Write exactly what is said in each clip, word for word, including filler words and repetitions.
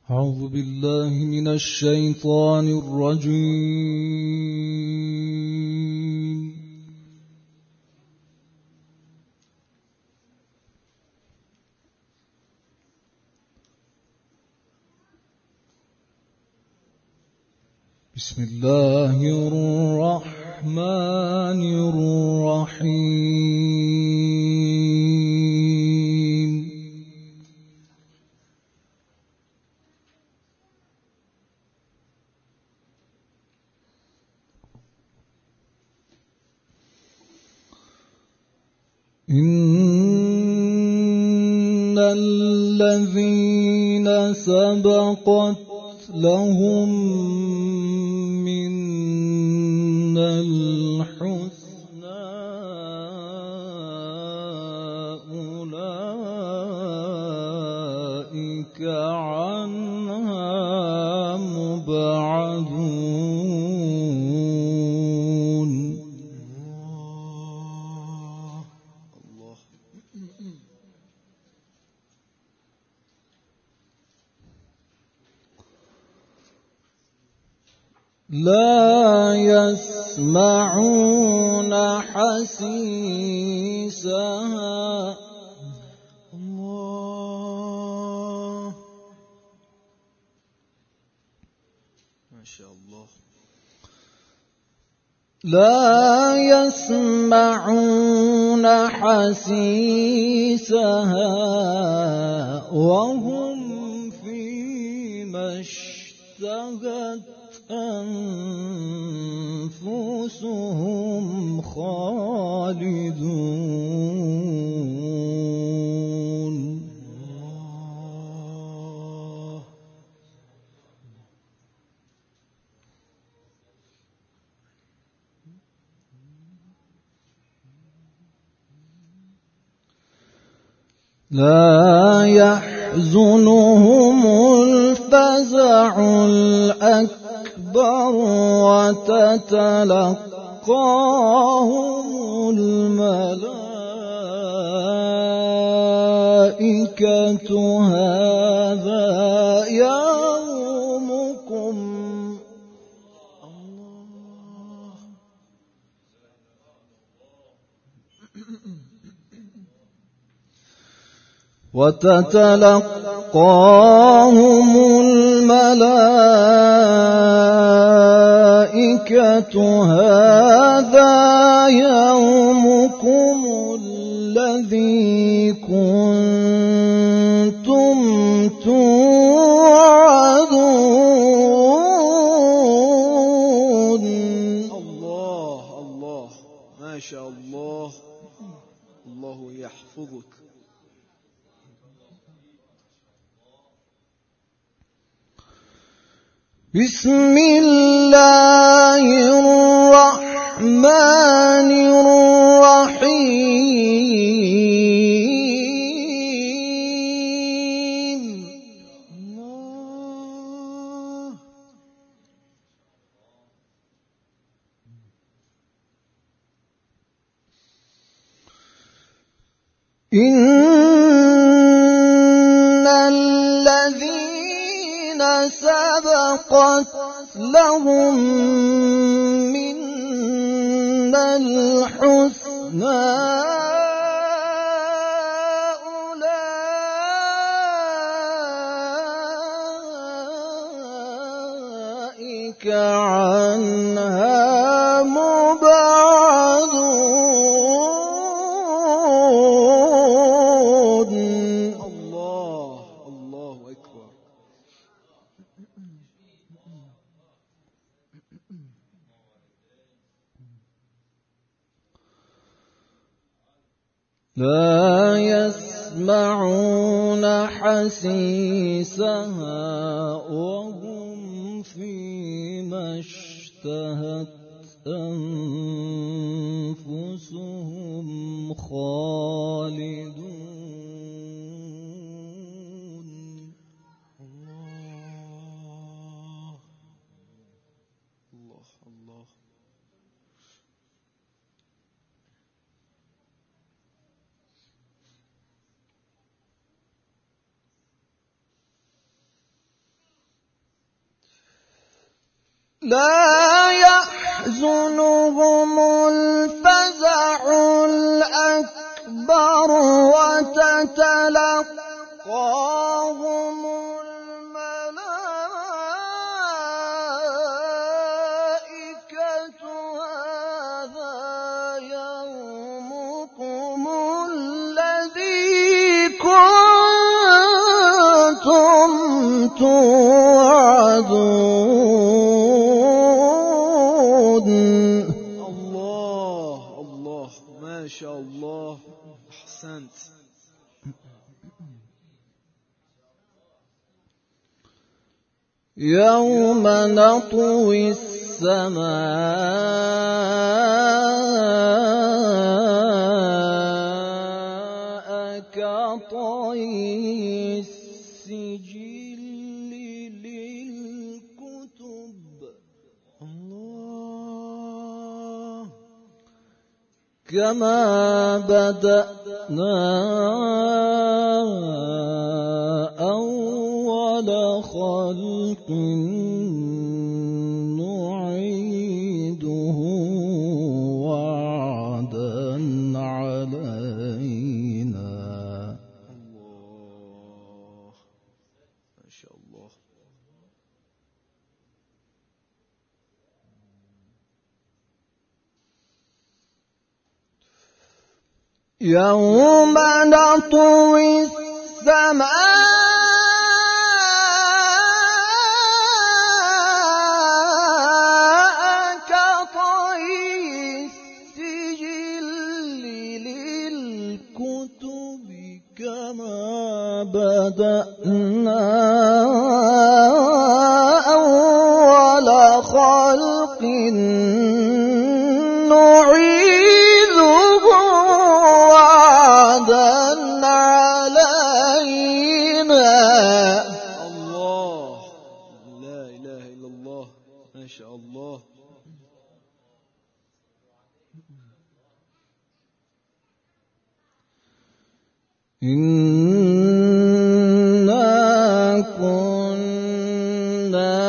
أعوذ بالله من الشيطان الرجيم. بسم الله الرحمن الرحيم. إن الذين سبقت لهم منا الحسنى أولئك عنها مبعدون. لا يسمعون حسيسها. الله ما شاء الله. لا يسمعون حسيسها وهم فيما اشتهت أنفسهم خالدون. لا يحزنهم الفزع الأكبر وتتلقاهم الملائكة هذا يومكم. وتتلقاهم الملائكة هذا يومكم الذي كنتم توعدون. الله الله ما شاء الله. الله يحفظك. بسم الله الرحمن الرحيم. الله إن الذين سبقت لهم منا الحسنى أولئك عنها مبعدون. الله الله أكبر. لا يسمعون حسيسها وهم فيما اشتهت أنفسهم خالدون. الله الله الله. لا يحزنهم الفزع الأكبر وتتلقاهم الملائكة هذا يومكم الذي كنتم توعدون. الله الله ما شاء الله، أحسنت. يوم نطوي السماء كطي السجل للكتب. الله. كما بدأنا أول خلق نعيده وعدا علينا. الله ما شاء الله. يوم نطوي السماء بدأنا أول خلق نعيده وعدا علينا. الله لا إله إلا الله ما شاء الله. إنا كنا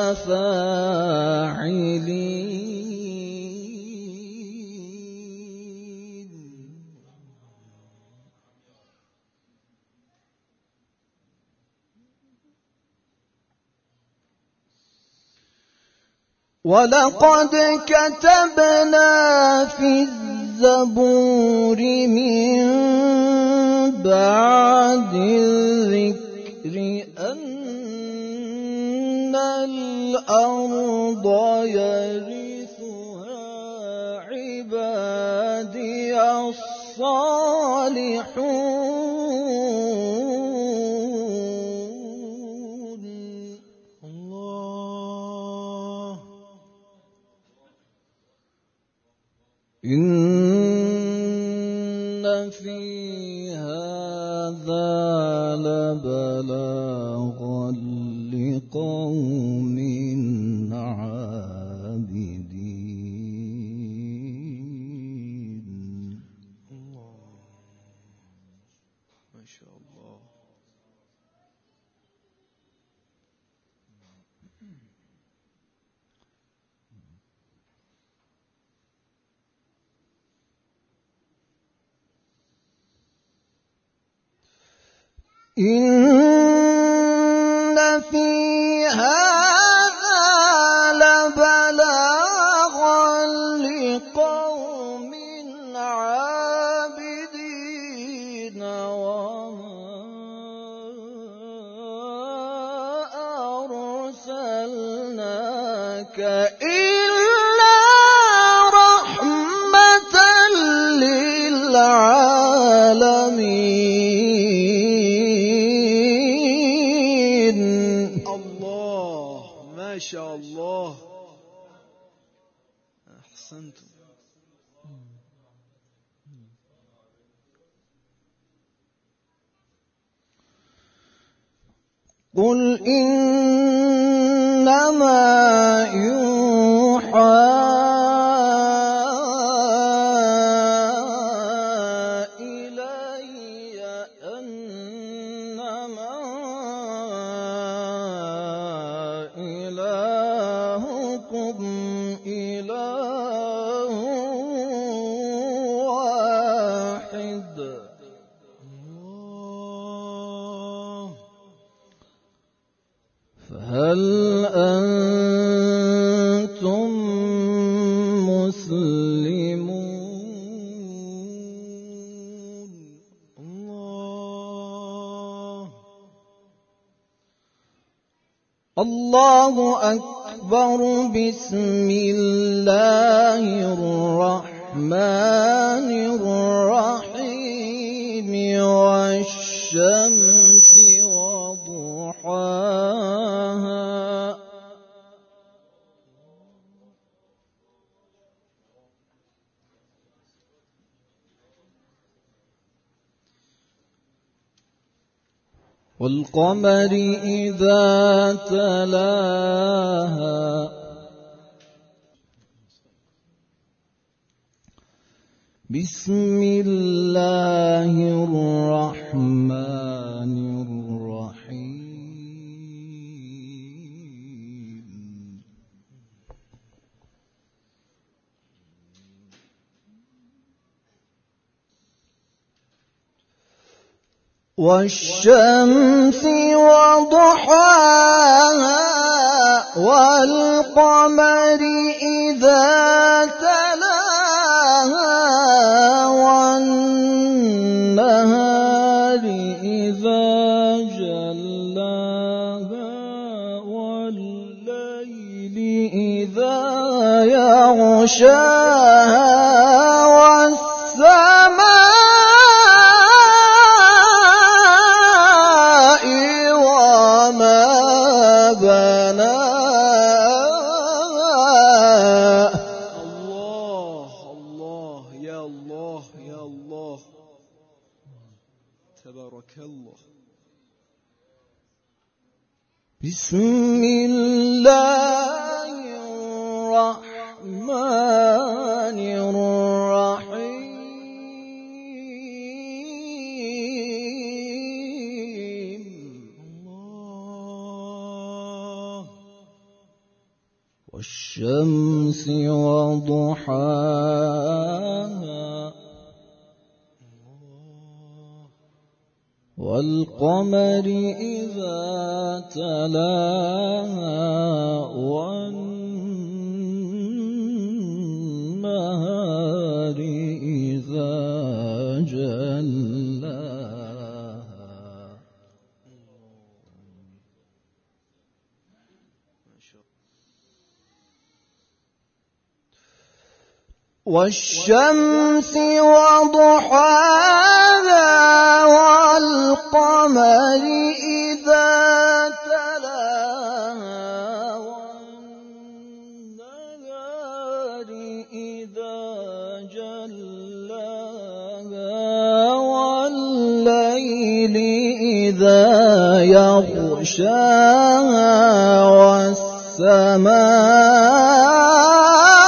فاعلين. ولقد كتبنا في الزبور من بعد الذكر أن الأرض يرثها عبادي الصالحون. الله. إن في هذا لبلاغا لقوم عابدين. الله ما شاء الله. إن في هذا لبلاغا لقوم عابدين وما أرسلناك إلا رحمة للعالمين. ما شاء الله أحسنتم. قل إنما يوحى إلي أنما إلهكم هل أنتم مسلمون؟ الله الله أكبر. بسم الله الرحمن الرحيم. والشمس وضحاها والقمر إذا تلاها بسم الله الرحمن الرحيم. والشمس وضحاها والقمر إذا تلاها والنهار إذا جلاها والليل إذا يغشاها والسماء وما بناها. الله الله يا الله يا الله تبارك الله. بسم الله الرحمن الرحيم. الله والشمس وضحاها والقمر إذا تلاها والنهار إذا جلاها. والشمس وضحاها والقمر إذا تلاها والنهار إذا جلاها والليل إذا يغشاها والسماء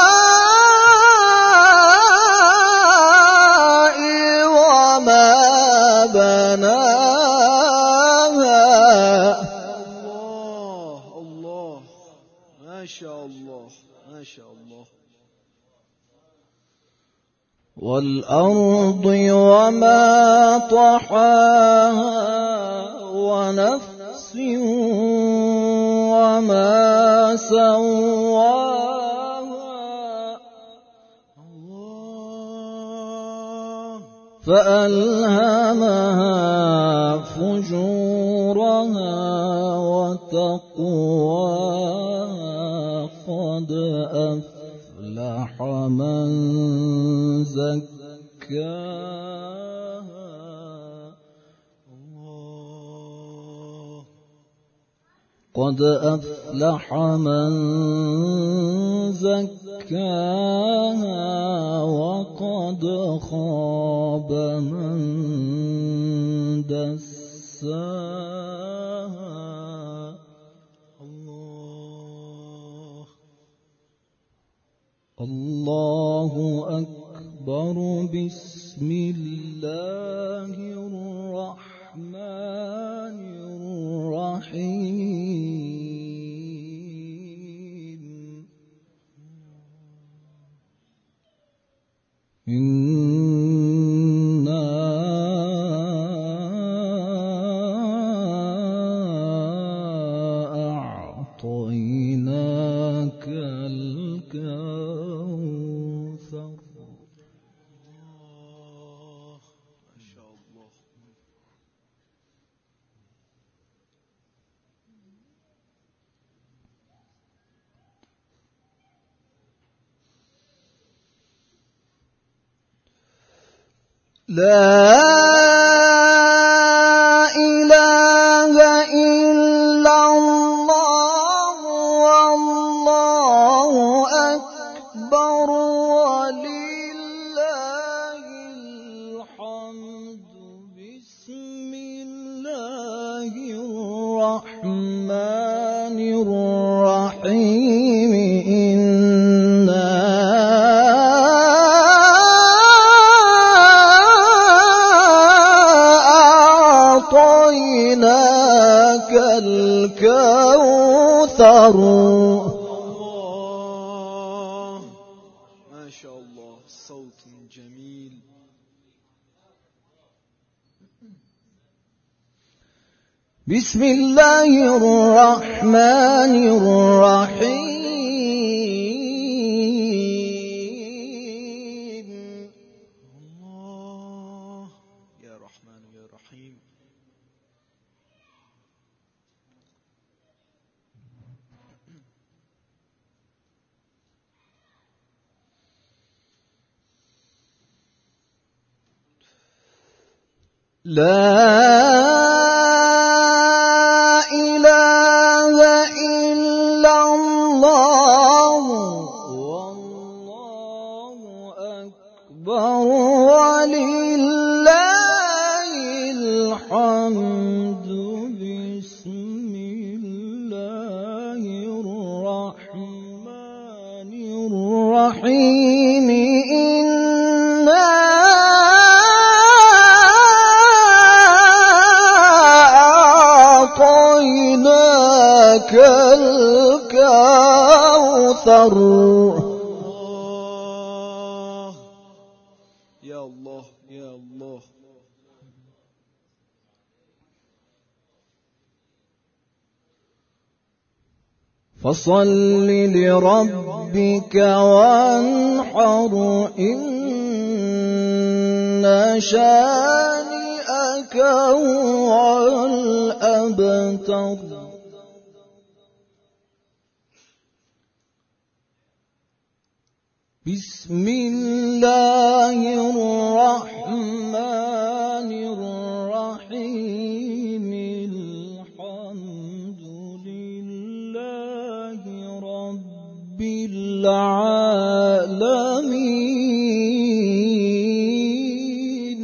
والأرض وما طحاها ونفس وما سواها فألهمها فجورها وتقواها قد أفلح من زكاها. قد أفلح من زكاها وقد خاب من دساها. الله الله أكبر. بسم الله الرحمن الرحيم. إنا لا إله إلا الله والله أكبر ولله الحمد. بسم الله الرحمن الرحيم. إنا أعطيناك الكوثر. الله ما شاء الله، صوت جميل. بسم الله الرحمن الرحيم. الله يا رحمن يا رحيم. لا إله إلا الله والله أكبر ولله الحمد. بسم الله الرحمن الرحيم. إنا أعطيناك الكوثر. الله يا الله يا الله. فصل لربك وانحر. إن شانئك هو الأبتر. بسم الله الرحمن الرحيم. الحمد لله رب العالمين.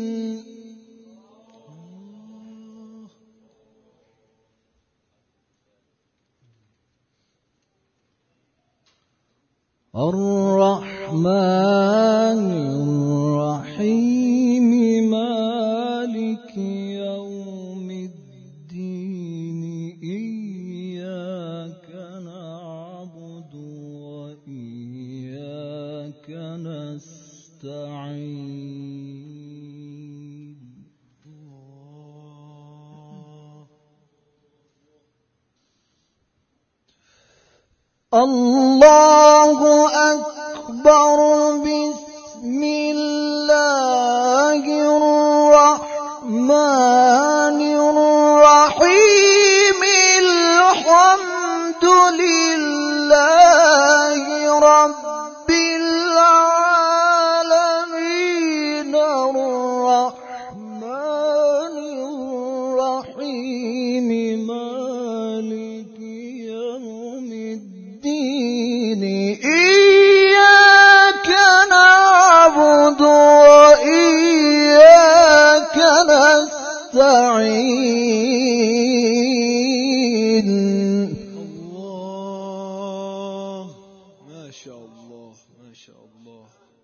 الرحمن الرحيم. مالك يوم الدين. إياك نعبد وإياك نستعين. الله أكبر. بسم الله الرحمن الرحيم. الحمد لله رب العالمين. الرحمن الرحيم. مالك يوم الدين. إياك نعبد وإياك نستعين. الله ما شاء الله ما شاء الله.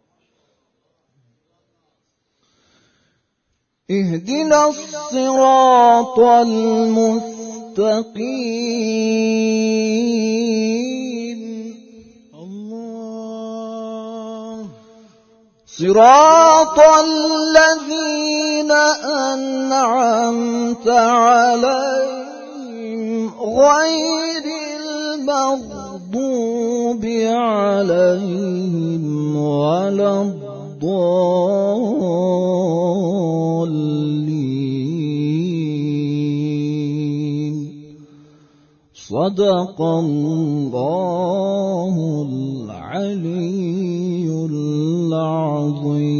اهدنا الصراط المستقيم. الله صراط الذين أنعمت عليهم غير المغضوب عليهم ولا الضالين. صدق الله العلي العظيم.